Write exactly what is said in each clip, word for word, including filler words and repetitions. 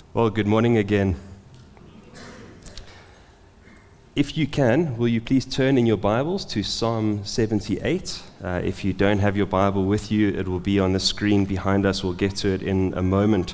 Well, good morning again. If you can, will you please turn in your Bibles to Psalm seventy-eight? Uh, if you don't have your Bible with you, it will be on the screen behind us. We'll get to it in a moment.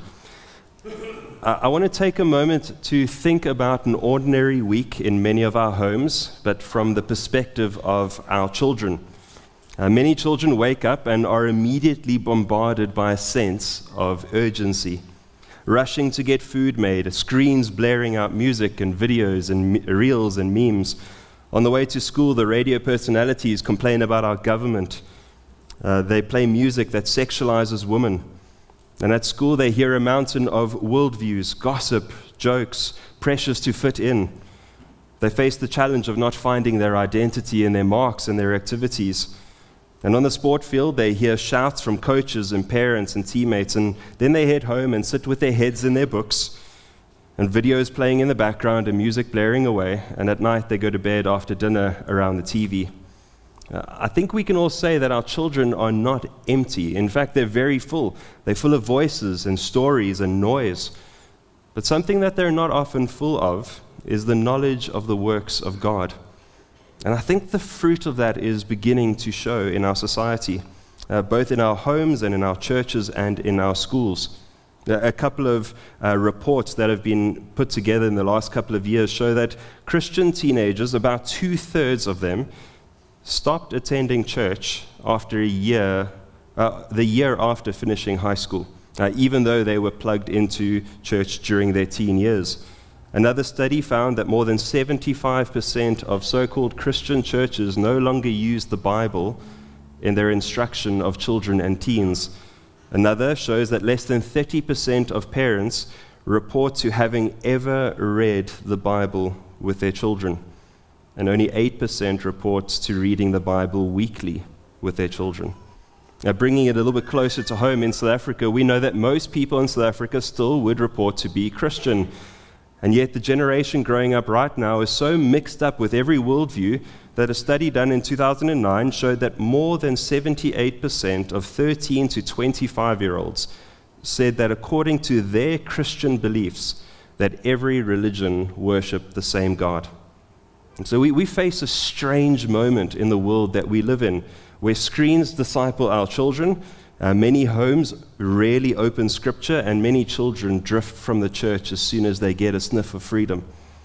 Uh, I want to take a moment to think about an ordinary week in many of our homes, but from the perspective of our children. Uh, many children wake up and are immediately bombarded by a sense of urgency. Rushing to get food made, screens blaring out music and videos and me- reels and memes. On the way to school, the radio personalities complain about our government. Uh, they play music that sexualizes women. And at school, they hear a mountain of worldviews, gossip, jokes, pressures to fit in. They face the challenge of not finding their identity in their marks and their activities. And on the sport field, they hear shouts from coaches and parents and teammates, and then they head home and sit with their heads in their books, and videos playing in the background and music blaring away, and at night they go to bed after dinner around the T V. Uh, I think we can all say that our children are not empty. In fact, they're very full. They're full of voices and stories and noise. But something that they're not often full of is the knowledge of the works of God. And I think the fruit of that is beginning to show in our society, uh, both in our homes and in our churches and in our schools. Uh, a couple of uh, reports that have been put together in the last couple of years show that Christian teenagers, about two-thirds of them, stopped attending church after a year, uh, the year after finishing high school, uh, even though they were plugged into church during their teen years. Another study found that more than seventy-five percent of so-called Christian churches no longer use the Bible in their instruction of children and teens. Another shows that less than thirty percent of parents report to having ever read the Bible with their children, and only eight percent report to reading the Bible weekly with their children. Now, bringing it a little bit closer to home in South Africa, we know that most people in South Africa still would report to be Christian. And yet the generation growing up right now is so mixed up with every worldview that a study done in two thousand nine showed that more than seventy-eight percent of thirteen to twenty-five-year-olds said that according to their Christian beliefs, that every religion worshiped the same God. And so we, we face a strange moment in the world that we live in, where screens disciple our children. Uh, many homes rarely open Scripture, and many children drift from the church as soon as they get a sniff of freedom.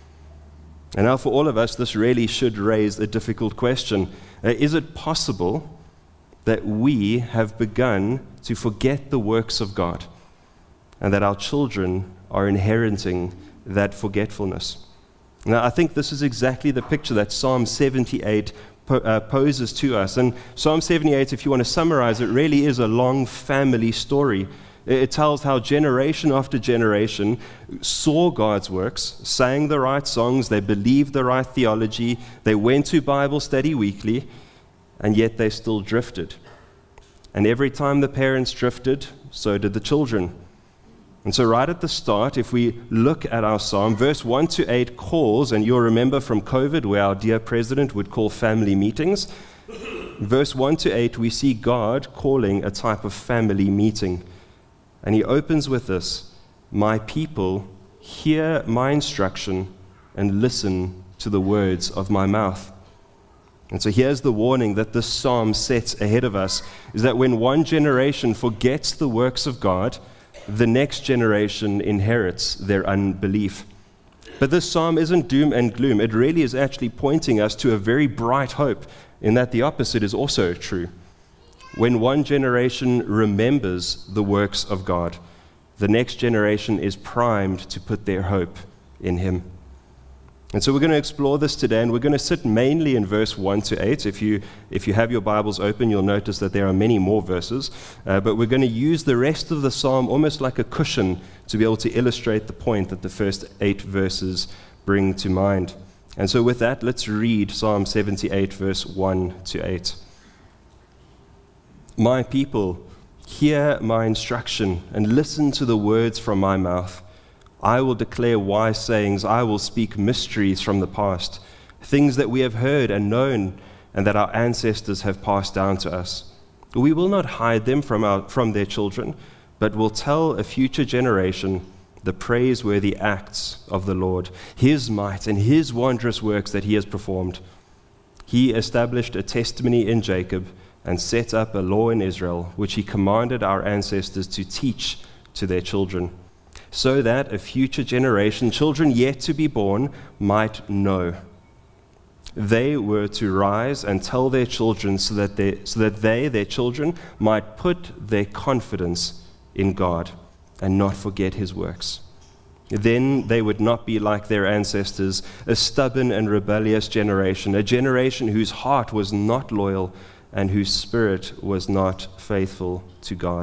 And now for all of us, this really should raise a difficult question. Uh, is it possible that we have begun to forget the works of God, and that our children are inheriting that forgetfulness? Now, I think this is exactly the picture that Psalm seventy-eight Uh, poses to us. And Psalm seventy-eight, if you want to summarize it, really is a long family story. It tells how generation after generation saw God's works, sang the right songs, they believed the right theology, they went to Bible study weekly, and yet they still drifted. And every time the parents drifted, so did the children. And so right at the start, if we look at our psalm, verse one to eight calls, and you'll remember from COVID where our dear president would call family meetings, verse one to eight, we see God calling a type of family meeting. And he opens with this: "My people, hear my instruction and listen to the words of my mouth." And so here's the warning that this psalm sets ahead of us, is that when one generation forgets the works of God, the next generation inherits their unbelief. But this psalm isn't doom and gloom. It really is actually pointing us to a very bright hope, in that the opposite is also true. When one generation remembers the works of God, the next generation is primed to put their hope in Him. And so we're going to explore this today, and we're going to sit mainly in verse one to eight. If you, if you have your Bibles open, you'll notice that there are many more verses, uh, but we're going to use the rest of the psalm almost like a cushion to be able to illustrate the point that the first eight verses bring to mind. And so with that, let's read Psalm seventy-eight, verse one to eight. "My people, hear my instruction and listen to the words from my mouth. I will declare wise sayings, I will speak mysteries from the past, things that we have heard and known, and that our ancestors have passed down to us. We will not hide them from, our, from their children, but will tell a future generation the praiseworthy acts of the Lord, his might and his wondrous works that he has performed. He established a testimony in Jacob and set up a law in Israel, which he commanded our ancestors to teach to their children, so that a future generation, children yet to be born, might know. They were to rise and tell their children so that they, so that they, their children, might put their confidence in God and not forget his works. Then they would not be like their ancestors, a stubborn and rebellious generation, a generation whose heart was not loyal and whose spirit was not faithful to God.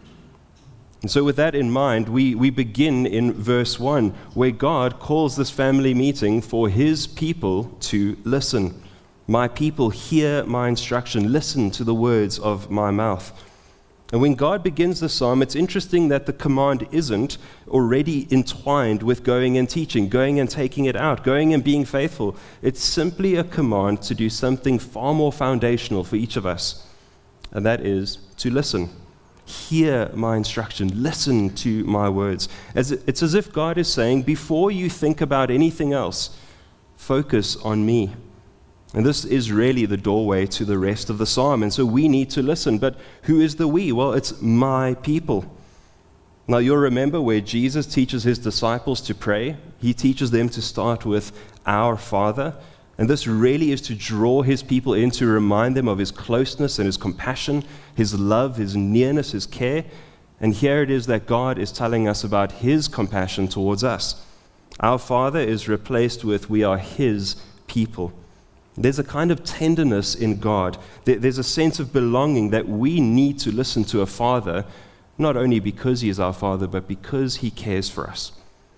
And so with that in mind, we, we begin in verse one, where God calls this family meeting for his people to listen. My people, hear my instruction, listen to the words of my mouth. And when God begins the psalm, it's interesting that the command isn't already entwined with going and teaching, going and taking it out, going and being faithful. It's simply a command to do something far more foundational for each of us, and that is to listen. Hear my instruction, listen to my words. As it, it's as if God is saying, before you think about anything else, focus on me. And this is really the doorway to the rest of the psalm. And so we need to listen. But who is the we? Well, it's my people. Now, you'll remember where Jesus teaches his disciples to pray. He teaches them to start with our Father. And this really is to draw his people in, to remind them of his closeness and his compassion, his love, his nearness, his care. And here it is that God is telling us about his compassion towards us. Our Father is replaced with we are his people. There's a kind of tenderness in God. There's a sense of belonging that we need to listen to a Father, not only because he is our Father, but because he cares for us.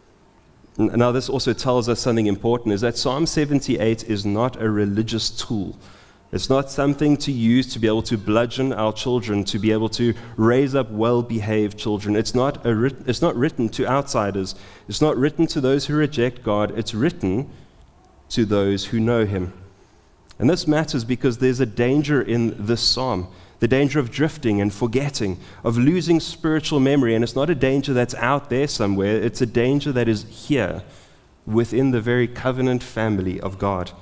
Now, this also tells us something important, is that Psalm seventy-eight is not a religious tool. It's not something to use to be able to bludgeon our children, to be able to raise up well-behaved children. It's not, a writ- it's not written to outsiders. It's not written to those who reject God. It's written to those who know him. And this matters because there's a danger in this psalm, the danger of drifting and forgetting, of losing spiritual memory. And it's not a danger that's out there somewhere. It's a danger that is here within the very covenant family of God.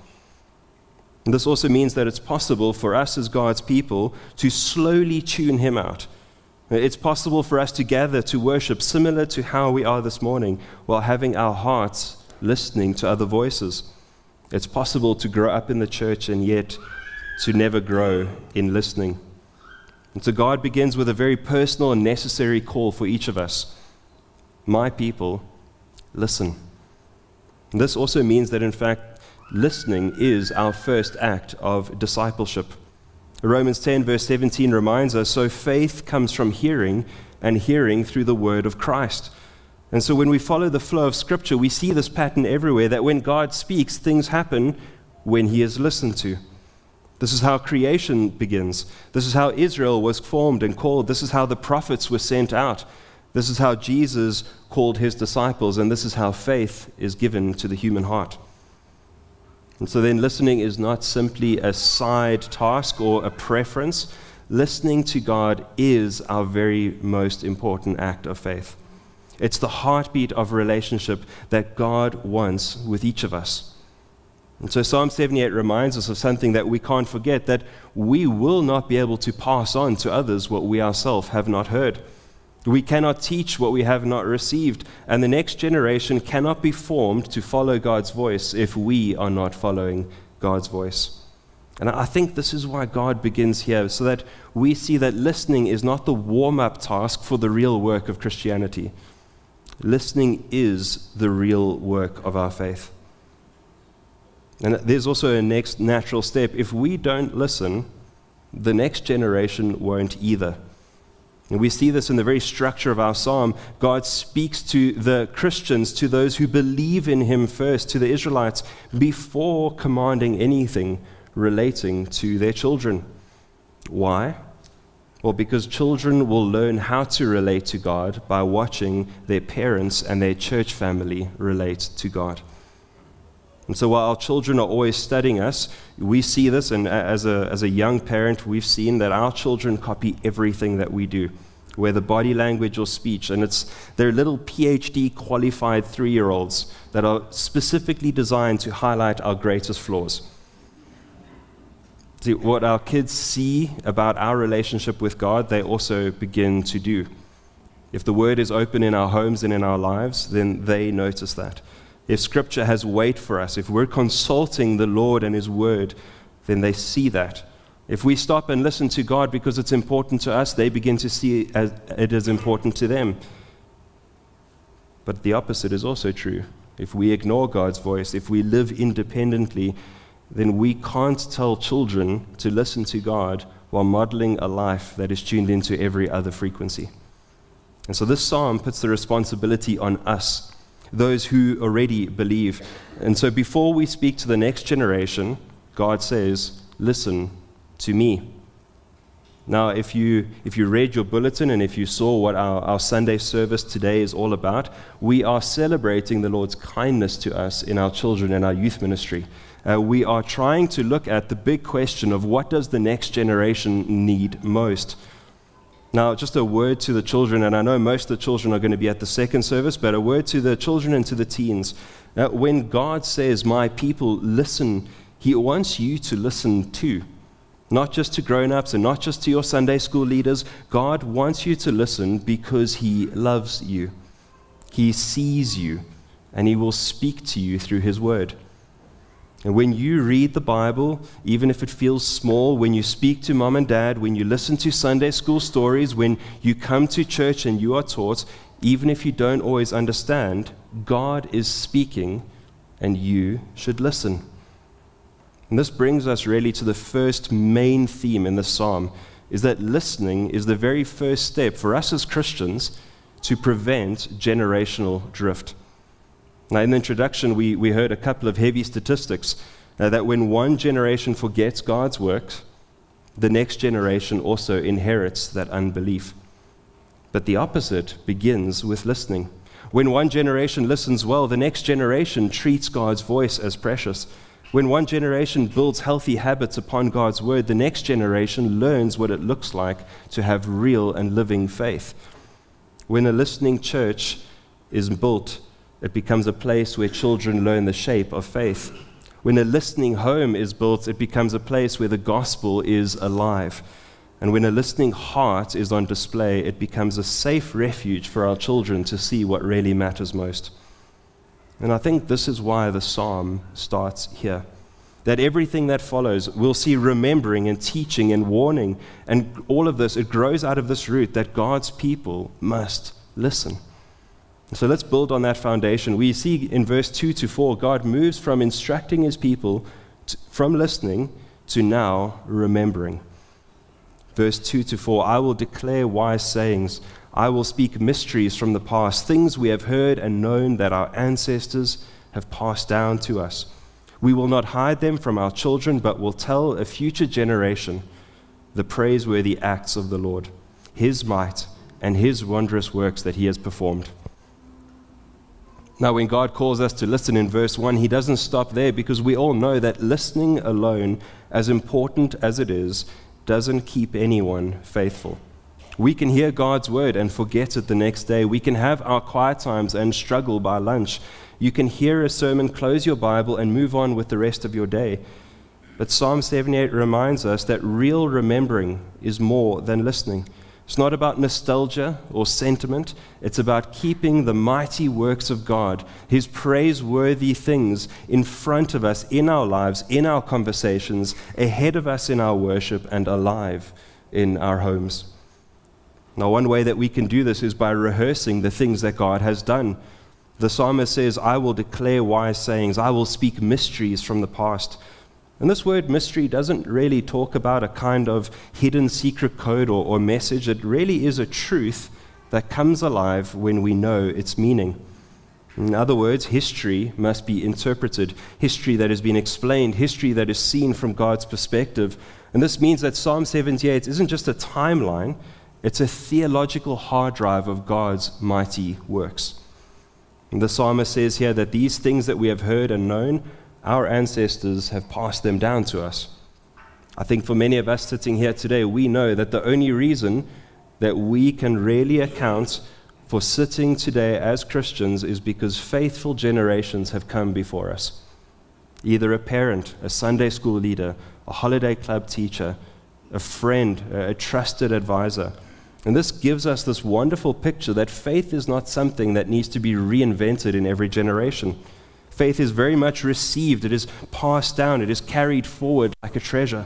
And this also means that it's possible for us as God's people to slowly tune him out. It's possible for us to gather to worship similar to how we are this morning, while having our hearts listening to other voices. It's possible to grow up in the church and yet to never grow in listening. And so God begins with a very personal and necessary call for each of us. My people, listen. And this also means that, in fact, listening is our first act of discipleship. Romans ten, verse seventeen reminds us, so faith comes from hearing, and hearing through the word of Christ. And so when we follow the flow of Scripture, we see this pattern everywhere, that when God speaks, things happen when he is listened to. This is how creation begins. This is how Israel was formed and called. This is how the prophets were sent out. This is how Jesus called his disciples, and this is how faith is given to the human heart. And so then listening is not simply a side task or a preference. Listening to God is our very most important act of faith. It's the heartbeat of a relationship that God wants with each of us. And so Psalm seventy-eight reminds us of something that we can't forget, that we will not be able to pass on to others what we ourselves have not heard. We cannot teach what we have not received, and the next generation cannot be formed to follow God's voice if we are not following God's voice. And I think this is why God begins here, so that we see that listening is not the warm-up task for the real work of Christianity. Listening is the real work of our faith. And there's also a next natural step. If we don't listen, the next generation won't either. And we see this in the very structure of our psalm. God speaks to the Christians, to those who believe in him first, to the Israelites, before commanding anything relating to their children. Why? Well, because children will learn how to relate to God by watching their parents and their church family relate to God. And so while our children are always studying us, we see this, and as a, as a young parent, we've seen that our children copy everything that we do. whether body language or speech, and it's they're little P H D qualified three-year-olds that are specifically designed to highlight our greatest flaws. See, what our kids see about our relationship with God, they also begin to do. If the Word is open in our homes and in our lives, then they notice that. If Scripture has weight for us, if we're consulting the Lord and His Word, then they see that. If we stop and listen to God because it's important to us, they begin to see it as it is important to them. But the opposite is also true. If we ignore God's voice, if we live independently, then we can't tell children to listen to God while modeling a life that is tuned into every other frequency. And so this psalm puts the responsibility on us, those who already believe. And so before we speak to the next generation, God says, listen to me. Now, if you if you read your bulletin and if you saw what our, our Sunday service today is all about, we are celebrating the Lord's kindness to us in our children and our youth ministry. Uh, we are trying to look at the big question of what does the next generation need most. Now, just a word to the children, and I know most of the children are going to be at the second service, but a word to the children and to the teens. Uh, when God says, my people, listen, He wants you to listen too. Not just to grown-ups and not just to your Sunday school leaders. God wants you to listen because He loves you. He sees you, and He will speak to you through His Word. And when you read the Bible, even if it feels small, when you speak to mom and dad, when you listen to Sunday school stories, when you come to church and you are taught, even if you don't always understand, God is speaking and you should listen. And this brings us really to the first main theme in the psalm, is that listening is the very first step for us as Christians to prevent generational drift. Now, in the introduction, we, we heard a couple of heavy statistics uh, that when one generation forgets God's works, the next generation also inherits that unbelief. But the opposite begins with listening. When one generation listens well, the next generation treats God's voice as precious. When one generation builds healthy habits upon God's word, the next generation learns what it looks like to have real and living faith. When a listening church is built, it becomes a place where children learn the shape of faith. When a listening home is built, it becomes a place where the gospel is alive. And when a listening heart is on display, it becomes a safe refuge for our children to see what really matters most. And I think this is why the psalm starts here. That everything that follows, we'll see remembering and teaching and warning, and all of this, it grows out of this root that God's people must listen. So let's build on that foundation. We see in verse two to four, God moves from instructing His people, to, from listening, to now remembering. Verse two to four, I will declare wise sayings. I will speak mysteries from the past, things we have heard and known that our ancestors have passed down to us. We will not hide them from our children, but will tell a future generation the praiseworthy acts of the Lord, His might, and His wondrous works that He has performed. Now, when God calls us to listen in verse one, He doesn't stop there, because we all know that listening alone, as important as it is, doesn't keep anyone faithful. We can hear God's word and forget it the next day. We can have our quiet times and struggle by lunch. You can hear a sermon, close your Bible, and move on with the rest of your day. But Psalm seventy-eight reminds us that real remembering is more than listening. It's not about nostalgia or sentiment. It's about keeping the mighty works of God, His praiseworthy things, in front of us in our lives, in our conversations, ahead of us in our worship, and alive in our homes. Now, one way that we can do this is by rehearsing the things that God has done. The psalmist says, I will declare wise sayings. I will speak mysteries from the past. And this word mystery doesn't really talk about a kind of hidden secret code or, or message. It really is a truth that comes alive when we know its meaning. In other words, history must be interpreted, history that has been explained, history that is seen from God's perspective. And this means that Psalm seventy-eight isn't just a timeline, it's a theological hard drive of God's mighty works. And the psalmist says here that these things that we have heard and known, our ancestors have passed them down to us. I think for many of us sitting here today, we know that the only reason that we can really account for sitting today as Christians is because faithful generations have come before us. Either a parent, a Sunday school leader, a holiday club teacher, a friend, a trusted advisor. And this gives us this wonderful picture that faith is not something that needs to be reinvented in every generation. Faith is very much received, it is passed down, it is carried forward like a treasure.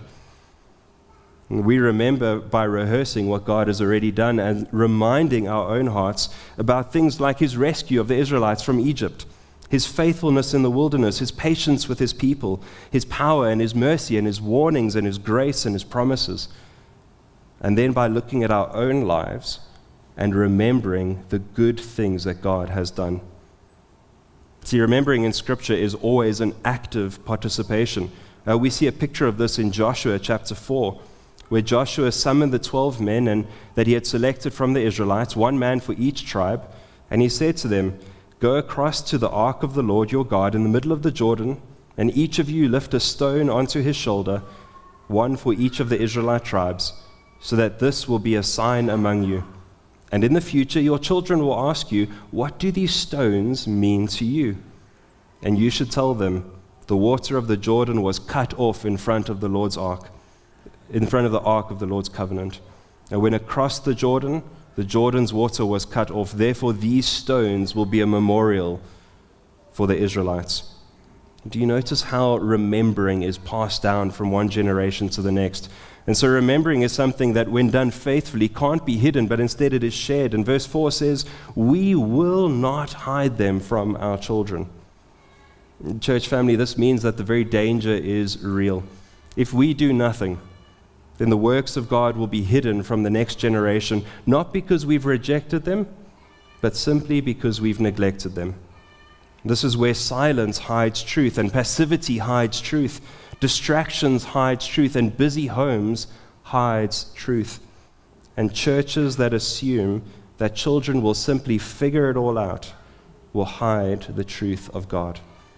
And we remember by rehearsing what God has already done and reminding our own hearts about things like his rescue of the Israelites from Egypt, his faithfulness in the wilderness, his patience with his people, his power and his mercy and his warnings and his grace and his promises. And then by looking at our own lives and remembering the good things that God has done. See, remembering in Scripture is always an active participation. Uh, we see a picture of this in Joshua chapter four, where Joshua summoned the twelve men and that he had selected from the Israelites, one man for each tribe, and he said to them, "Go across to the ark of the Lord your God in the middle of the Jordan, and each of you lift a stone onto his shoulder, one for each of the Israelite tribes, so that this will be a sign among you. And in the future your children will ask you, 'What do these stones mean to you?' And you should tell them, 'The water of the Jordan was cut off in front of the Lord's ark, in front of the ark of the Lord's covenant. And when across the Jordan, the Jordan's water was cut off. Therefore these stones will be a memorial for the Israelites.'" Do you notice how remembering is passed down from one generation to the next? And so remembering is something that, when done faithfully, can't be hidden, but instead it is shared. And verse four says, "We will not hide them from our children." Church family, this means that the very danger is real. If we do nothing, then the works of God will be hidden from the next generation, not because we've rejected them, but simply because we've neglected them. This is where silence hides truth, and passivity hides truth. Distractions hides truth, and busy homes hides truth. And churches that assume that children will simply figure it all out will hide the truth of God.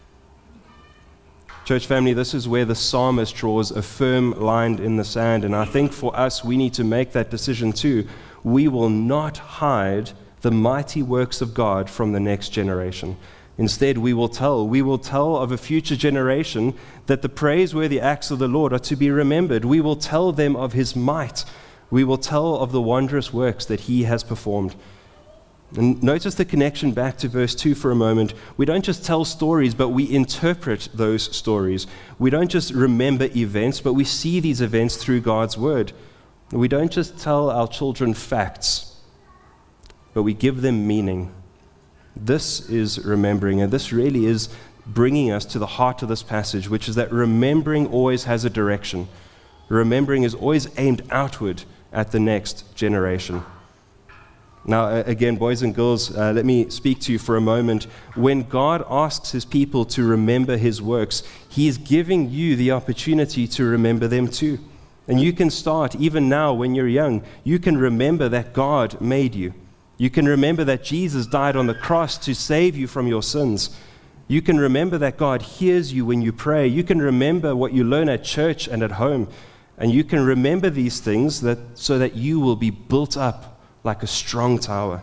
Church family, this is where the psalmist draws a firm line in the sand, and I think for us, we need to make that decision too. We will not hide the mighty works of God from the next generation. Instead, we will tell, we will tell of a future generation that the praiseworthy acts of the Lord are to be remembered. We will tell them of his might. We will tell of the wondrous works that he has performed. And notice the connection back to verse two for a moment. We don't just tell stories, but we interpret those stories. We don't just remember events, but we see these events through God's word. We don't just tell our children facts, but we give them meaning. This is remembering, and this really is bringing us to the heart of this passage, which is that remembering always has a direction. Remembering is always aimed outward at the next generation. Now, again, boys and girls, uh, let me speak to you for a moment. When God asks his people to remember his works, he is giving you the opportunity to remember them too. And you can start, even now when you're young, you can remember that God made you. You can remember that Jesus died on the cross to save you from your sins. You can remember that God hears you when you pray. You can remember what you learn at church and at home. And you can remember these things that, so that you will be built up like a strong tower.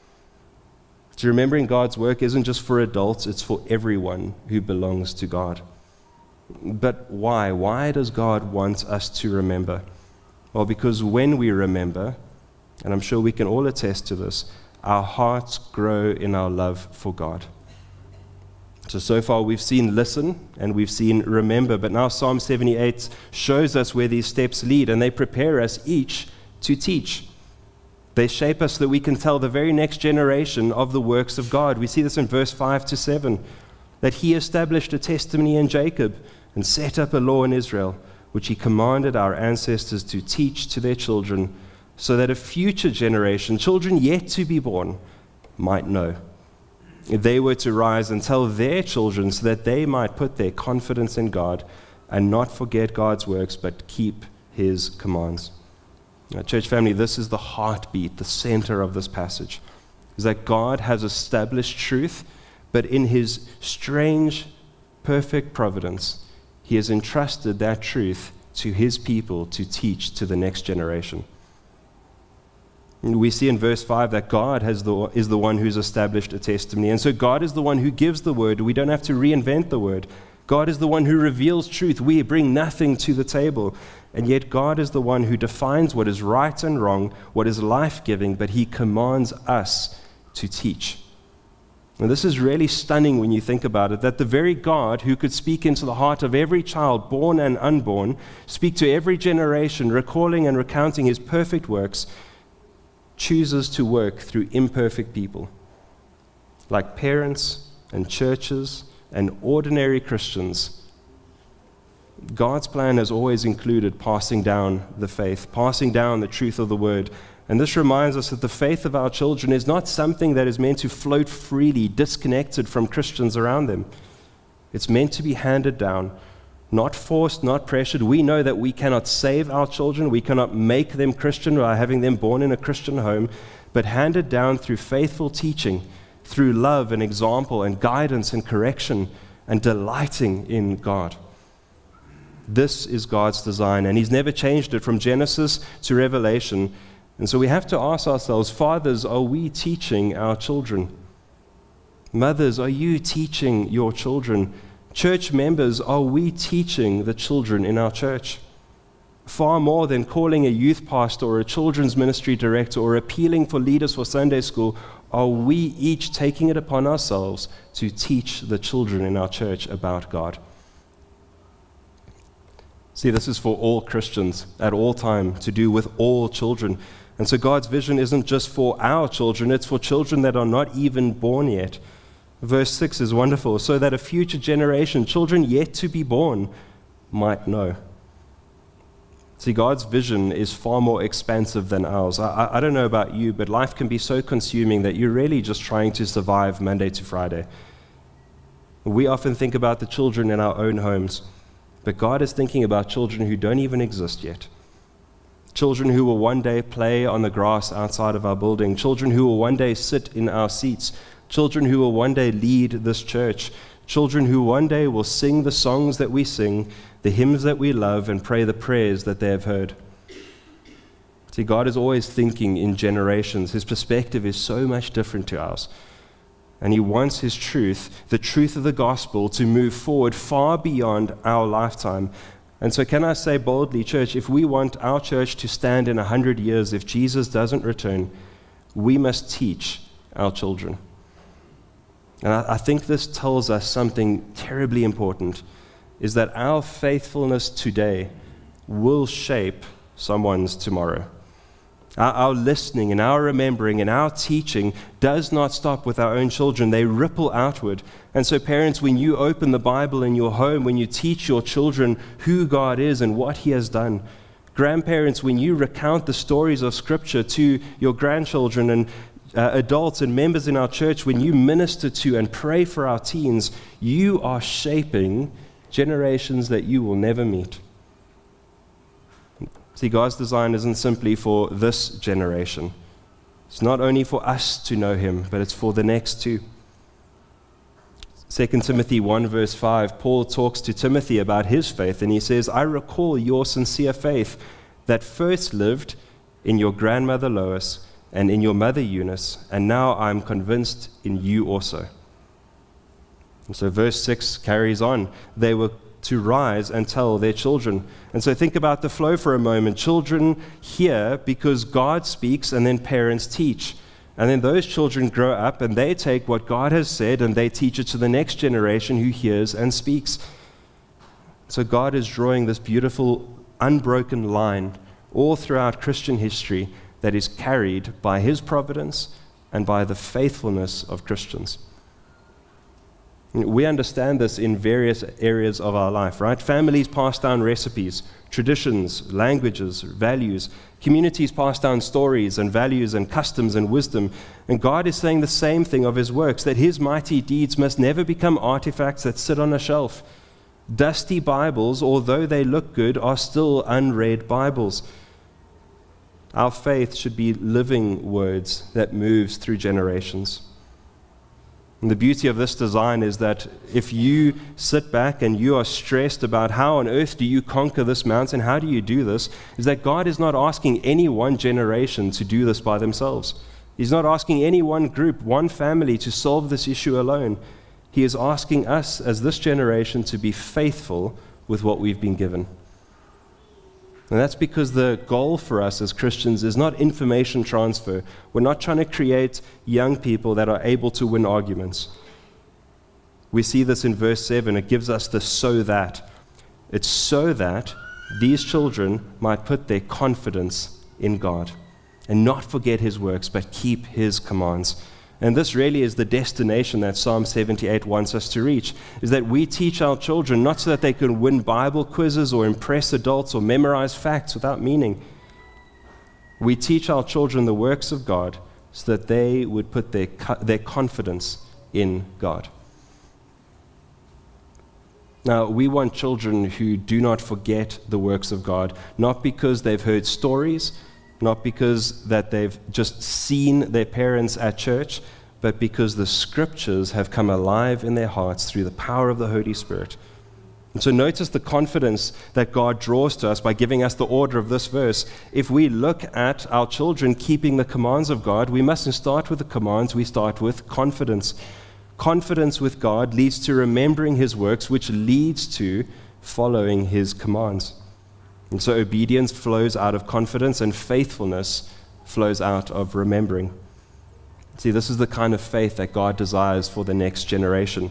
So remembering God's work isn't just for adults, it's for everyone who belongs to God. But why? Why does God want us to remember? Well, because when we remember, and I'm sure we can all attest to this, our hearts grow in our love for God. So, so far we've seen listen and we've seen remember, but now Psalm seventy-eight shows us where these steps lead, and they prepare us each to teach. They shape us so that we can tell the very next generation of the works of God. We see this in verse five to seven, that he established a testimony in Jacob and set up a law in Israel, which he commanded our ancestors to teach to their children, so that a future generation, children yet to be born, might know. They were to rise and tell their children so that they might put their confidence in God and not forget God's works, but keep his commands. Now, church family, this is the heartbeat, the center of this passage, is that God has established truth, but in his strange, perfect providence, he has entrusted that truth to his people to teach to the next generation. We see in verse five that God has the, is the one who's established a testimony. And so God is the one who gives the word. We don't have to reinvent the word. God is the one who reveals truth. We bring nothing to the table. And yet God is the one who defines what is right and wrong, what is life-giving, but he commands us to teach. And this is really stunning when you think about it, that the very God who could speak into the heart of every child, born and unborn, speak to every generation, recalling and recounting his perfect works, chooses to work through imperfect people, like parents and churches and ordinary Christians. God's plan has always included passing down the faith, passing down the truth of the word. And this reminds us that the faith of our children is not something that is meant to float freely, disconnected from Christians around them. It's meant to be handed down, not forced, not pressured. We know that we cannot save our children. We cannot make them Christian by having them born in a Christian home, but handed down through faithful teaching, through love and example and guidance and correction and delighting in God. This is God's design, and he's never changed it from Genesis to Revelation. And so we have to ask ourselves, fathers, are we teaching our children? Mothers, are you teaching your children? Church members, are we teaching the children in our church? Far more than calling a youth pastor or a children's ministry director or appealing for leaders for Sunday school, are we each taking it upon ourselves to teach the children in our church about God? See, this is for all Christians at all time, to do with all children. And so God's vision isn't just for our children, it's for children that are not even born yet. Verse six is wonderful, so that a future generation, children yet to be born, might know. See, God's vision is far more expansive than ours. I, I don't know about you, but life can be so consuming that you're really just trying to survive Monday to Friday. We often think about the children in our own homes, but God is thinking about children who don't even exist yet. Children who will one day play on the grass outside of our building. Children who will one day sit in our seats. Children who will one day lead this church. Children who one day will sing the songs that we sing, the hymns that we love, and pray the prayers that they have heard. See, God is always thinking in generations. His perspective is so much different to ours. And he wants his truth, the truth of the gospel, to move forward far beyond our lifetime. And so can I say boldly, church, if we want our church to stand in a hundred years, if Jesus doesn't return, we must teach our children. And I, I think this tells us something terribly important, is that our faithfulness today will shape someone's tomorrow. Our, our listening and our remembering and our teaching does not stop with our own children. They ripple outward. And so parents, when you open the Bible in your home, when you teach your children who God is and what he has done, grandparents, when you recount the stories of Scripture to your grandchildren, and uh, adults and members in our church, when you minister to and pray for our teens, you are shaping generations that you will never meet. See, God's design isn't simply for this generation. It's not only for us to know him, but it's for the next too. Second Timothy one verse five, Paul talks to Timothy about his faith, and he says, I recall your sincere faith that first lived in your grandmother Lois and in your mother Eunice, and now I'm convinced in you also. And so verse six carries on. They were to rise and tell their children. And so think about the flow for a moment. Children hear because God speaks, and then parents teach. And then those children grow up and they take what God has said and they teach it to the next generation who hears and speaks. So God is drawing this beautiful, unbroken line all throughout Christian history that is carried by his providence and by the faithfulness of Christians. We understand this in various areas of our life, right? Families pass down recipes, traditions, languages, values. Communities pass down stories and values and customs and wisdom. And God is saying the same thing of his works, that his mighty deeds must never become artifacts that sit on a shelf. Dusty Bibles, although they look good, are still unread Bibles. Our faith should be living words that moves through generations. And the beauty of this design is that if you sit back and you are stressed about how on earth do you conquer this mountain, how do you do this, is that God is not asking any one generation to do this by themselves. He's not asking any one group, one family to solve this issue alone. He is asking us as this generation to be faithful with what we've been given. And that's because the goal for us as Christians is not information transfer. We're not trying to create young people that are able to win arguments. We see this in verse seven. It gives us the so that. It's so that these children might put their confidence in God and not forget His works, but keep His commands. And this really is the destination that Psalm seventy-eight wants us to reach, is that we teach our children not so that they can win Bible quizzes or impress adults or memorize facts without meaning. We teach our children the works of God so that they would put their, their confidence in God. Now, we want children who do not forget the works of God, not because they've heard stories, not because that they've just seen their parents at church, but because the scriptures have come alive in their hearts through the power of the Holy Spirit. And so notice the confidence that God draws to us by giving us the order of this verse. If we look at our children keeping the commands of God, we mustn't start with the commands, we start with confidence. Confidence with God leads to remembering His works, which leads to following His commands. And so obedience flows out of confidence, and faithfulness flows out of remembering. See, this is the kind of faith that God desires for the next generation.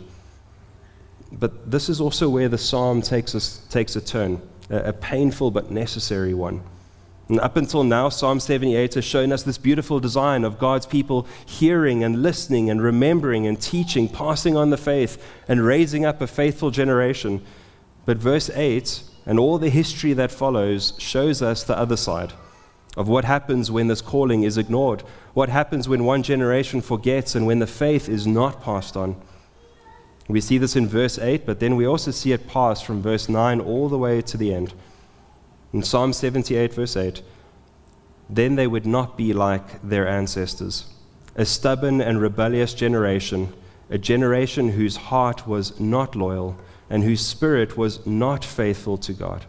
But this is also where the psalm takes us, takes a turn, a, a painful but necessary one. And up until now, Psalm seventy-eight has shown us this beautiful design of God's people hearing and listening and remembering and teaching, passing on the faith and raising up a faithful generation. But verse eight and all the history that follows shows us the other side of what happens when this calling is ignored, what happens when one generation forgets and when the faith is not passed on. We see this in verse eight, but then we also see it pass from verse nine all the way to the end. In Psalm seventy-eight, verse eight, then they would not be like their ancestors, a stubborn and rebellious generation, a generation whose heart was not loyal, and whose spirit was not faithful to God.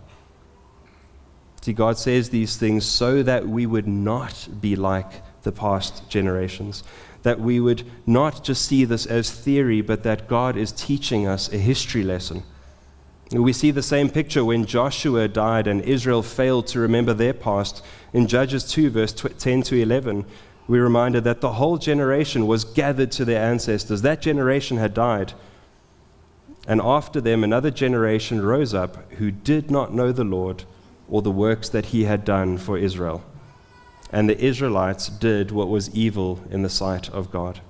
See, God says these things so that we would not be like the past generations, that we would not just see this as theory, but that God is teaching us a history lesson. We see the same picture when Joshua died and Israel failed to remember their past. In Judges two, verse ten to eleven, we're reminded that the whole generation was gathered to their ancestors. That generation had died. And after them, another generation rose up who did not know the Lord or the works that He had done for Israel. And the Israelites did what was evil in the sight of God.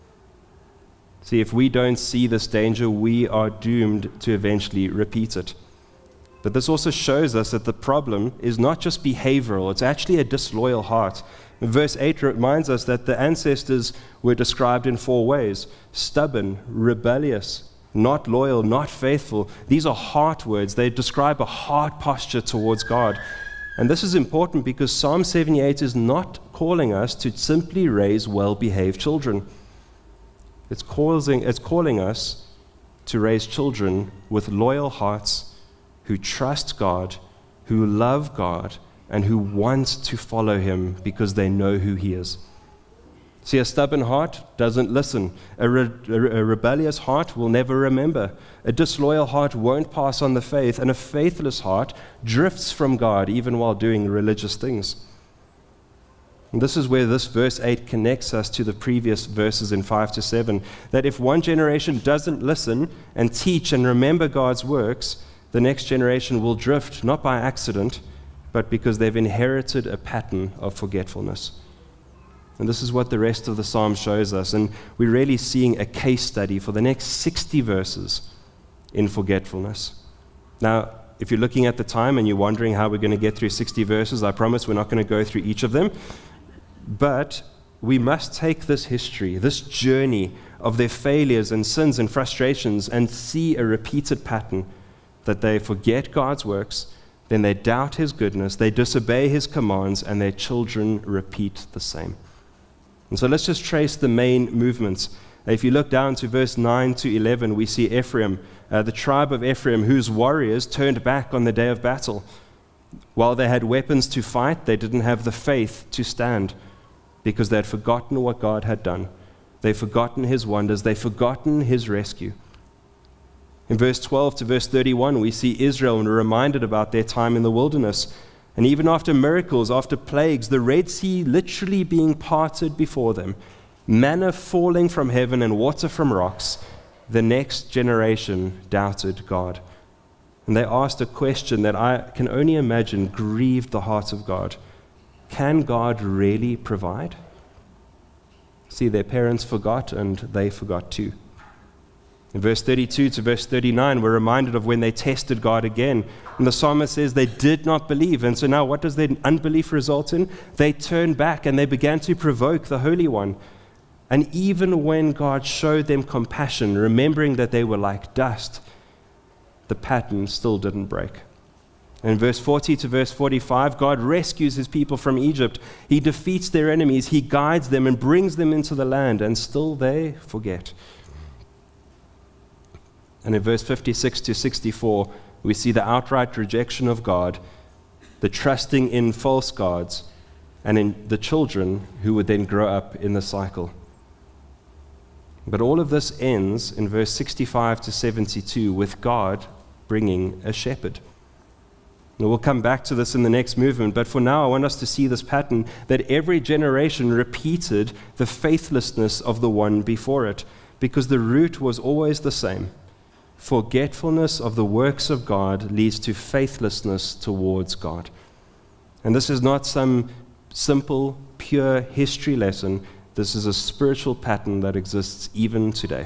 See, if we don't see this danger, we are doomed to eventually repeat it. But this also shows us that the problem is not just behavioral, it's actually a disloyal heart. Verse eight reminds us that the ancestors were described in four ways: stubborn, rebellious, not loyal, not faithful. These are heart words. They describe a heart posture towards God. And this is important because Psalm seventy-eight is not calling us to simply raise well-behaved children. It's causing, it's calling us to raise children with loyal hearts who trust God, who love God, and who want to follow Him because they know who He is. See, a stubborn heart doesn't listen. A, re- a rebellious heart will never remember. A disloyal heart won't pass on the faith, and a faithless heart drifts from God even while doing religious things. And this is where this verse eight connects us to the previous verses in five to seven, that if one generation doesn't listen and teach and remember God's works, the next generation will drift, not by accident, but because they've inherited a pattern of forgetfulness. And this is what the rest of the psalm shows us. And we're really seeing a case study for the next sixty verses in forgetfulness. Now, if you're looking at the time and you're wondering how we're going to get through sixty verses, I promise we're not going to go through each of them. But we must take this history, this journey of their failures and sins and frustrations, and see a repeated pattern that they forget God's works, then they doubt His goodness, they disobey His commands, and their children repeat the same. And so let's just trace the main movements. If you look down to verse nine to eleven, we see Ephraim, uh, the tribe of Ephraim, whose warriors turned back on the day of battle. While they had weapons to fight, they didn't have the faith to stand because they had forgotten what God had done. They'd forgotten his wonders. They'd forgotten his rescue. In verse twelve to verse thirty-one, we see Israel and are reminded about their time in the wilderness. And even after miracles, after plagues, the Red Sea literally being parted before them, manna falling from heaven and water from rocks, the next generation doubted God. And they asked a question that I can only imagine grieved the heart of God. Can God really provide? See, their parents forgot, and they forgot too. In verse thirty-two to verse thirty-nine, we're reminded of when they tested God again. And the psalmist says they did not believe. And so now what does their unbelief result in? They turned back and they began to provoke the Holy One. And even when God showed them compassion, remembering that they were like dust, the pattern still didn't break. In verse forty to verse forty-five, God rescues his people from Egypt. He defeats their enemies. He guides them and brings them into the land, and still they forget. And in verse fifty-six to sixty-four, we see the outright rejection of God, the trusting in false gods, and in the children who would then grow up in the cycle. But all of this ends in verse sixty-five to seventy-two with God bringing a shepherd. And we'll come back to this in the next movement, but for now I want us to see this pattern that every generation repeated the faithlessness of the one before it, because the root was always the same. Forgetfulness of the works of God leads to faithlessness towards God. And this is not some simple, pure history lesson. This is a spiritual pattern that exists even today.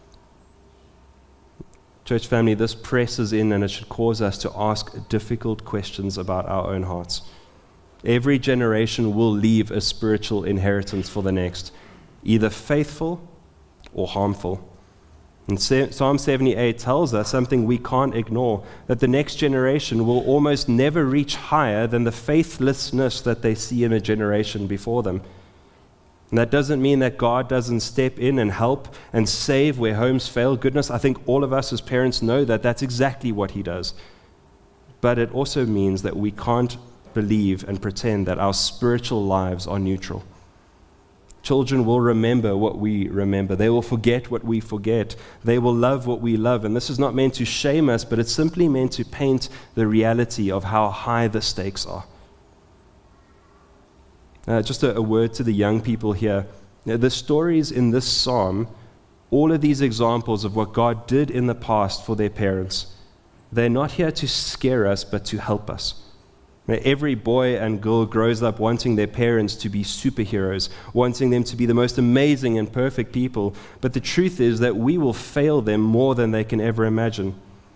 Church family, this presses in, and it should cause us to ask difficult questions about our own hearts. Every generation will leave a spiritual inheritance for the next, either faithful or harmful. And Psalm seventy-eight tells us something we can't ignore, that the next generation will almost never reach higher than the faithlessness that they see in a generation before them. And that doesn't mean that God doesn't step in and help and save where homes fail. Goodness, I think all of us as parents know that that's exactly what he does. But it also means that we can't believe and pretend that our spiritual lives are neutral. Children will remember what we remember. They will forget what we forget. They will love what we love. And this is not meant to shame us, but it's simply meant to paint the reality of how high the stakes are. Uh, just a, a word to the young people here. Now, the stories in this psalm, all of these examples of what God did in the past for their parents, they're not here to scare us, but to help us. Now, every boy and girl grows up wanting their parents to be superheroes, wanting them to be the most amazing and perfect people. But the truth is that we will fail them more than they can ever imagine.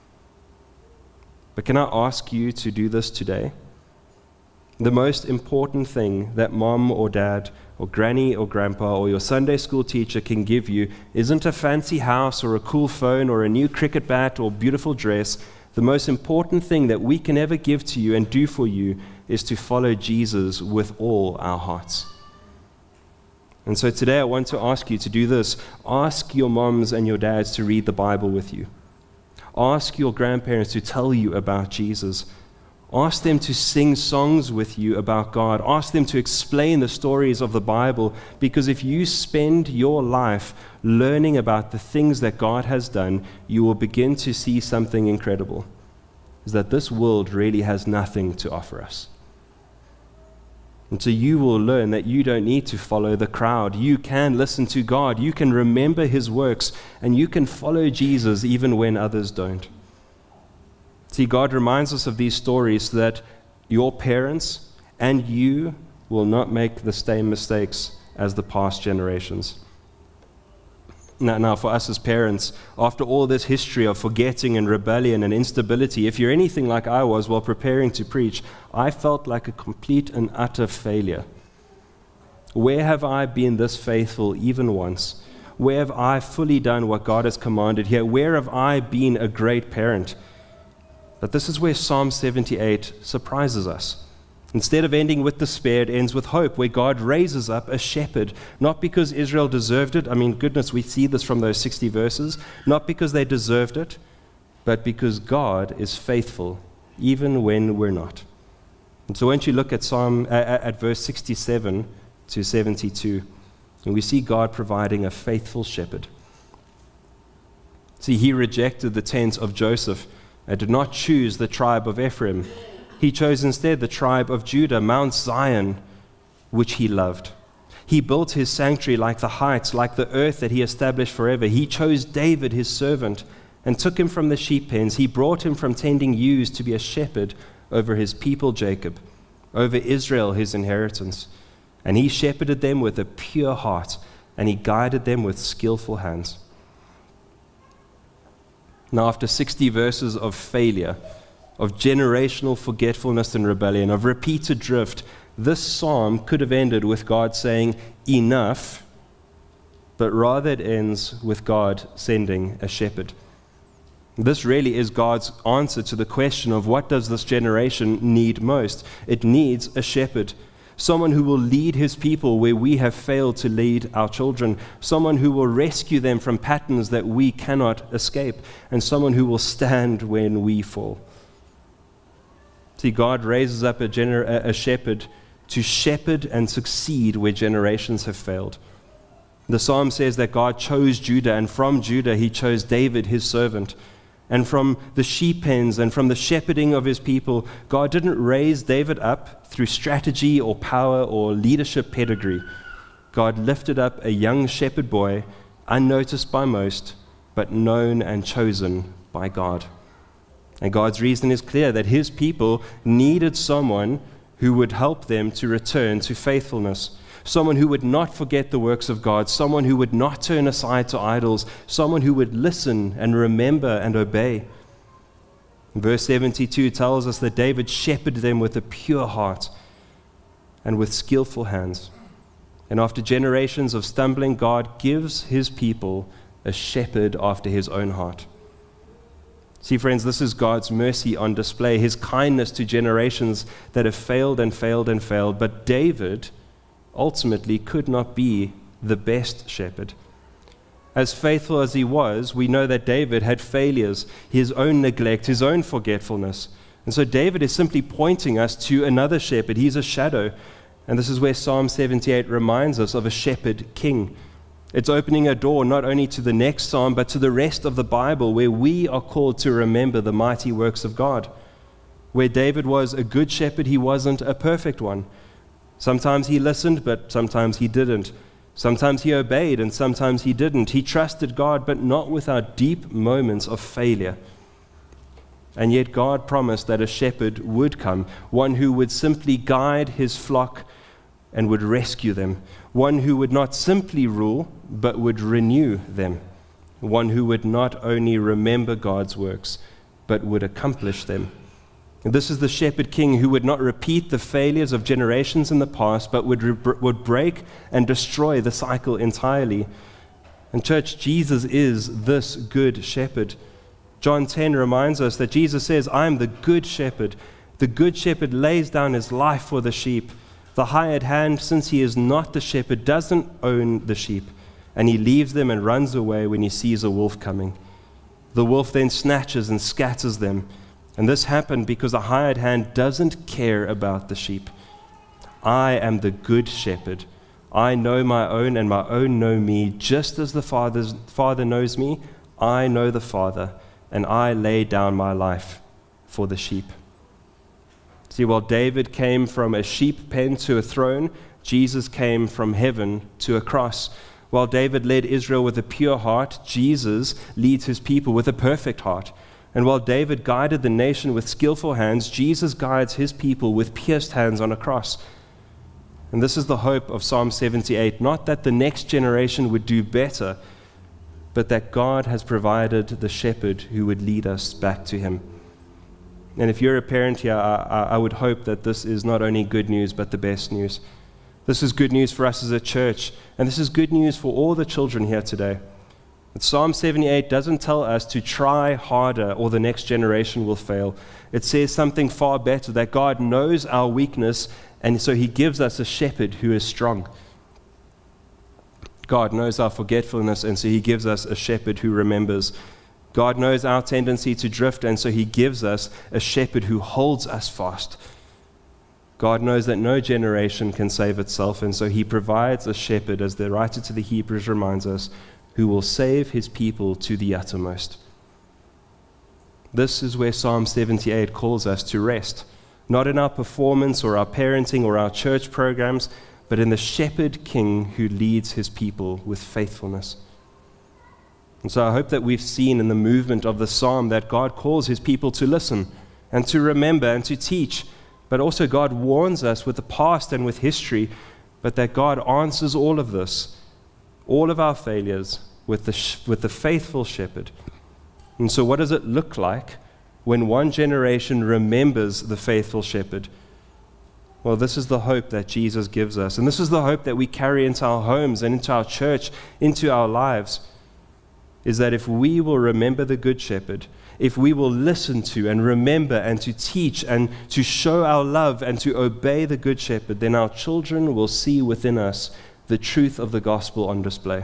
But can I ask you to do this today? The most important thing that mom or dad or granny or grandpa or your Sunday school teacher can give you isn't a fancy house or a cool phone or a new cricket bat or beautiful dress. The most important thing that we can ever give to you and do for you is to follow Jesus with all our hearts. And so today I want to ask you to do this. Ask your moms and your dads to read the Bible with you. Ask your grandparents to tell you about Jesus. Ask them to sing songs with you about God. Ask them to explain the stories of the Bible, because if you spend your life learning about the things that God has done, you will begin to see something incredible, is that this world really has nothing to offer us. And so you will learn that you don't need to follow the crowd. You can listen to God. You can remember his works, and you can follow Jesus even when others don't. See, God reminds us of these stories so that your parents and you will not make the same mistakes as the past generations. Now, now, for us as parents, after all this history of forgetting and rebellion and instability, if you're anything like I was while preparing to preach, I felt like a complete and utter failure. Where have I been this faithful even once? Where have I fully done what God has commanded here? Where have I been a great parent? But this is where Psalm seventy-eight surprises us. Instead of ending with despair, it ends with hope, where God raises up a shepherd, not because Israel deserved it. I mean, goodness, we see this from those sixty verses. Not because they deserved it, but because God is faithful, even when we're not. And so once you look at Psalm uh, at verse sixty-seven to seventy-two, and we see God providing a faithful shepherd. See, he rejected the tent of Joseph and did not choose the tribe of Ephraim. He chose instead the tribe of Judah, Mount Zion, which he loved. He built his sanctuary like the heights, like the earth that he established forever. He chose David, his servant, and took him from the sheep pens. He brought him from tending ewes to be a shepherd over his people Jacob, over Israel, his inheritance. And he shepherded them with a pure heart, and he guided them with skillful hands. Now, after sixty verses of failure, of generational forgetfulness and rebellion, of repeated drift, this psalm could have ended with God saying, enough, but rather it ends with God sending a shepherd. This really is God's answer to the question of what does this generation need most? It needs a shepherd, someone who will lead his people where we have failed to lead our children, someone who will rescue them from patterns that we cannot escape, and someone who will stand when we fall. See, God raises up a, gener- a shepherd to shepherd and succeed where generations have failed. The psalm says that God chose Judah, and from Judah he chose David, his servant. And from the sheep pens and from the shepherding of his people, God didn't raise David up through strategy or power or leadership pedigree. God lifted up a young shepherd boy, unnoticed by most, but known and chosen by God. And God's reason is clear, that his people needed someone who would help them to return to faithfulness, someone who would not forget the works of God, someone who would not turn aside to idols, someone who would listen and remember and obey. Verse seventy-two tells us that David shepherded them with a pure heart and with skillful hands. And after generations of stumbling, God gives his people a shepherd after his own heart. See, friends, this is God's mercy on display, his kindness to generations that have failed and failed and failed. But David ultimately could not be the best shepherd. As faithful as he was, we know that David had failures, his own neglect, his own forgetfulness. And so David is simply pointing us to another shepherd. He's a shadow. And this is where Psalm seventy-eight reminds us of a shepherd king. It's opening a door not only to the next psalm, but to the rest of the Bible, where we are called to remember the mighty works of God. Where David was a good shepherd, he wasn't a perfect one. Sometimes he listened, but sometimes he didn't. Sometimes he obeyed, and sometimes he didn't. He trusted God, but not without deep moments of failure. And yet God promised that a shepherd would come, one who would simply guide his flock and would rescue them, one who would not simply rule, but would renew them, one who would not only remember God's works, but would accomplish them. And this is the shepherd king who would not repeat the failures of generations in the past, but would, re- would break and destroy the cycle entirely. And church, Jesus is this good shepherd. John ten reminds us that Jesus says, I am the good shepherd. The good shepherd lays down his life for the sheep. The hired hand, since he is not the shepherd, doesn't own the sheep, and he leaves them and runs away when he sees a wolf coming. The wolf then snatches and scatters them. And this happened because the hired hand doesn't care about the sheep. I am the good shepherd. I know my own, and my own know me. Just as the Father's, Father knows me, I know the Father, and I lay down my life for the sheep. See, while David came from a sheep pen to a throne, Jesus came from heaven to a cross. While David led Israel with a pure heart, Jesus leads his people with a perfect heart. And while David guided the nation with skillful hands, Jesus guides his people with pierced hands on a cross. And this is the hope of Psalm seventy-eight, not that the next generation would do better, but that God has provided the shepherd who would lead us back to him. And if you're a parent here, I, I would hope that this is not only good news, but the best news. This is good news for us as a church, and this is good news for all the children here today. But Psalm seventy-eight doesn't tell us to try harder or the next generation will fail. It says something far better, that God knows our weakness, and so he gives us a shepherd who is strong. God knows our forgetfulness, and so he gives us a shepherd who remembers. God knows our tendency to drift, and so he gives us a shepherd who holds us fast. God knows that no generation can save itself, and so he provides a shepherd, as the writer to the Hebrews reminds us, who will save his people to the uttermost. This is where Psalm seventy-eight calls us to rest, not in our performance or our parenting or our church programs, but in the shepherd king who leads his people with faithfulness. And so I hope that we've seen in the movement of the psalm that God calls his people to listen and to remember and to teach, but also God warns us with the past and with history, but that God answers all of this, all of our failures, with the, sh- with the faithful shepherd. And so what does it look like when one generation remembers the faithful shepherd? Well, this is the hope that Jesus gives us, and this is the hope that we carry into our homes and into our church, into our lives, is that if we will remember the Good Shepherd, if we will listen to and remember and to teach and to show our love and to obey the Good Shepherd, then our children will see within us the truth of the gospel on display.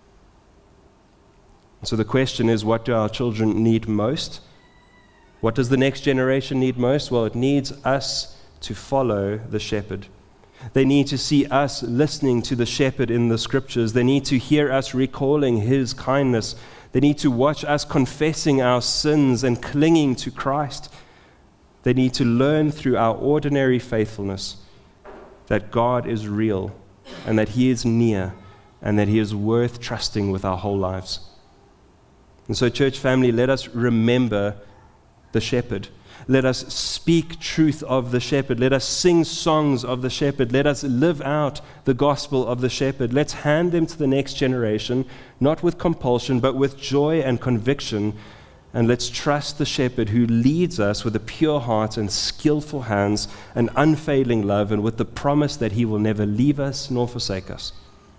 So the question is, what do our children need most? What does the next generation need most? Well, it needs us to follow the shepherd. They need to see us listening to the shepherd in the scriptures. They need to hear us recalling his kindness. They need to watch us confessing our sins and clinging to Christ. They need to learn through our ordinary faithfulness that God is real and that he is near and that he is worth trusting with our whole lives. And so, church family, let us remember the shepherd. Let us speak truth of the shepherd. Let us sing songs of the shepherd. Let us live out the gospel of the shepherd. Let's hand them to the next generation, not with compulsion, but with joy and conviction. And let's trust the shepherd who leads us with a pure heart and skillful hands and unfailing love, and with the promise that he will never leave us nor forsake us.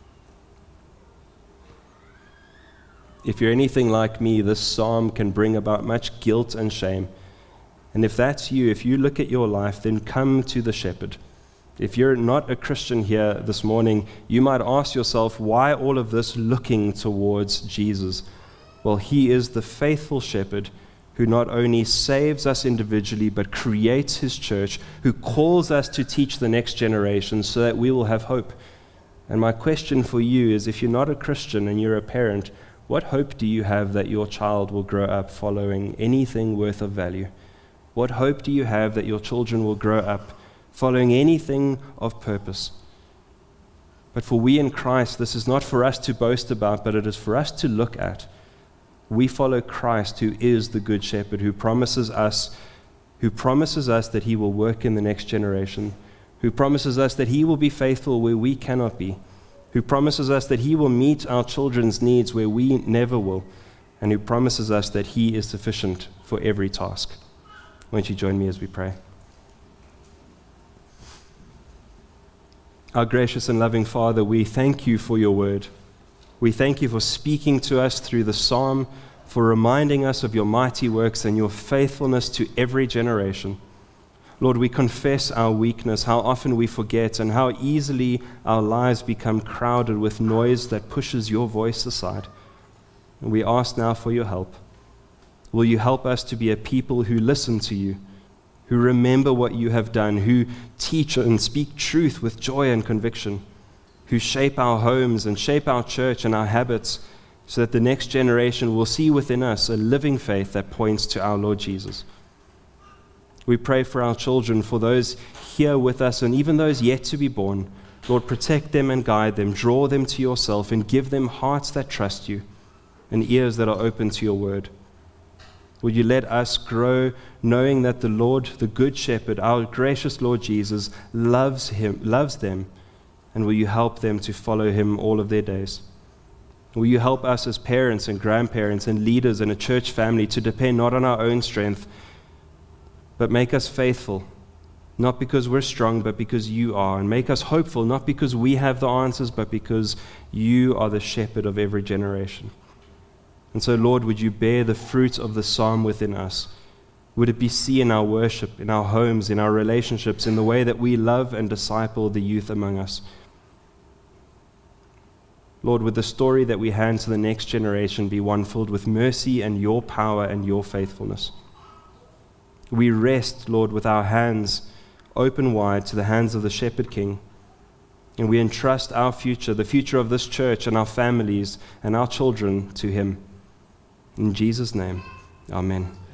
If you're anything like me, this psalm can bring about much guilt and shame. And if that's you, if you look at your life, then come to the shepherd. If you're not a Christian here this morning, you might ask yourself, why all of this looking towards Jesus? Well, he is the faithful shepherd who not only saves us individually, but creates his church, who calls us to teach the next generation so that we will have hope. And my question for you is, if you're not a Christian and you're a parent, what hope do you have that your child will grow up following anything worth of value? What hope do you have that your children will grow up following anything of purpose? But for we in Christ, this is not for us to boast about, but it is for us to look at. We follow Christ, who is the Good Shepherd, who promises us, who promises us that he will work in the next generation, who promises us that he will be faithful where we cannot be, who promises us that he will meet our children's needs where we never will, and who promises us that he is sufficient for every task. Won't you join me as we pray? Our gracious and loving Father, we thank you for your word. We thank you for speaking to us through the psalm, for reminding us of your mighty works and your faithfulness to every generation. Lord, we confess our weakness, how often we forget, and how easily our lives become crowded with noise that pushes your voice aside. And we ask now for your help. Will you help us to be a people who listen to you, who remember what you have done, who teach and speak truth with joy and conviction, who shape our homes and shape our church and our habits so that the next generation will see within us a living faith that points to our Lord Jesus. We pray for our children, for those here with us and even those yet to be born. Lord, protect them and guide them, draw them to yourself, and give them hearts that trust you and ears that are open to your word. Will you let us grow knowing that the Lord, the Good Shepherd, our gracious Lord Jesus, loves him, loves them, and will you help them to follow him all of their days? Will you help us as parents and grandparents and leaders in a church family to depend not on our own strength, but make us faithful, not because we're strong, but because you are, and make us hopeful, not because we have the answers, but because you are the shepherd of every generation. And so, Lord, would you bear the fruit of the psalm within us? Would it be seen in our worship, in our homes, in our relationships, in the way that we love and disciple the youth among us? Lord, would the story that we hand to the next generation be one filled with mercy and your power and your faithfulness? We rest, Lord, with our hands open wide to the hands of the Shepherd King, and we entrust our future, the future of this church and our families and our children to him. In Jesus' name, amen.